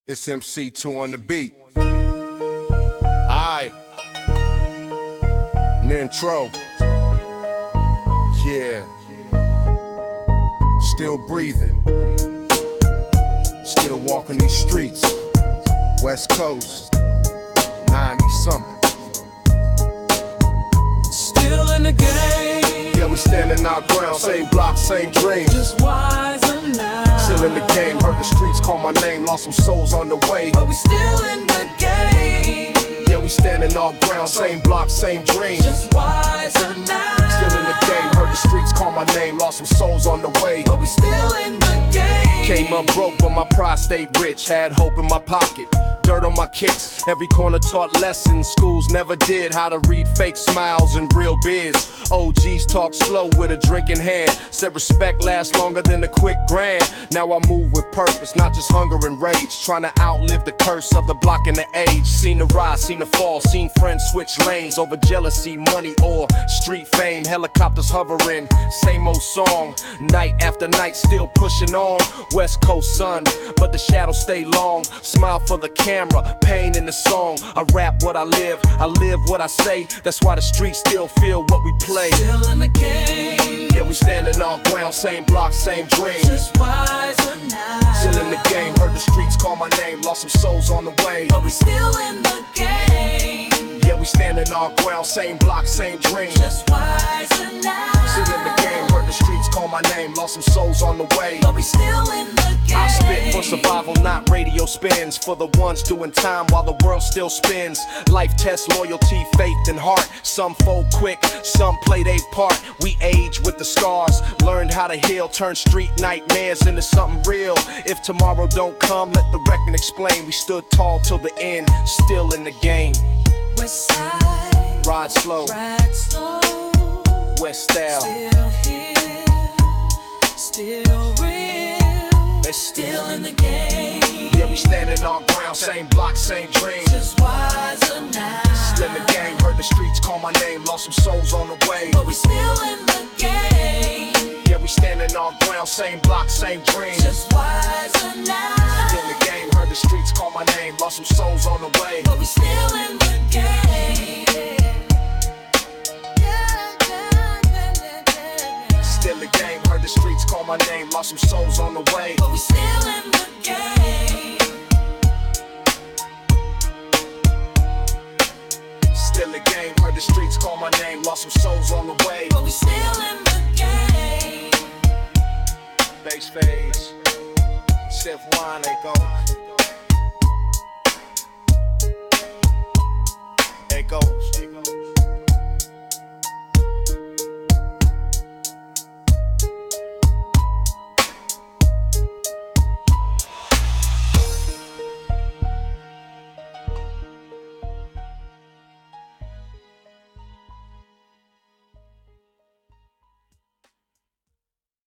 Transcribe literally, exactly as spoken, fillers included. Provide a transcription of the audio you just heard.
It's M C two on the beat. Aight. Nintro. Yeah. Still breathing. Still walking these streets. West Coast. ninety something. Still in the game. Yeah, we standing our ground. Same block, same dream. Just wiser now. Still in the game. Heard the streets call my name. Lost some souls on the way. But we still in the game. Yeah, we standing our ground. Same block, same dream. Just wiser now. Still in the game. Heard the streets call my name. Lost some souls on the way. But we still in the game. Came up broke, but my pride stayed rich. Had hope in my pocket. Dirt on my kicks, every corner taught lessons schools never did. How to read fake smiles and real biz. O Gs talk slow with a drink in hand. Said respect lasts longer than a quick grand. Now I move with purpose, not just hunger and rage. Trying to outlive the curse of the block and the age. Seen the rise, seen the fall, seen friends switch lanes over jealousy, money, or street fame. Helicopters hovering, same old song. Night after night, still pushing on. West Coast sun, but the shadows stay long. Smile for the camera. Pain in the song. I rap what I live, I live what I say. That's why the streets still feel what we play. Still in the game. Yeah, we standing on ground, same block, same dream. Just wiser now. Still in the game, heard the streets call my name. Lost some souls on the way. But we still in the game. Yeah, we standing on ground, same block, same dream. Just wiser now. Still in the game, heard the streets call my name. Lost some souls on the way. But we still in the game. I spit for survival, not radio spins. For the ones doing time while the world still spins. Life tests loyalty, faith, and heart. Some fold quick, some play their part. We age with the scars, learned how to heal. Turn street nightmares into something real. If tomorrow don't come, let the record explain. We stood tall till the end, still in the game. West side, Ride slow, ride slow. West style. Still here, still real. It's Still in the game. Yeah, we standing on ground, same block, same dream. Just wiser now. Still in the game, heard the streets call my name. Lost some souls on the way. But we still in the game. Yeah, we standing on ground, same block, same dream. Just wiser now. Still in the game, heard the streets call my name. Lost some souls on the way. But we still in the game. Still in the game, heard the streets call my name. Lost some souls on the way. But we still in the game. Still in the game, heard the streets call my name. Lost some souls on the way. But we still in the game. Bass phase, Steph Wine, they go.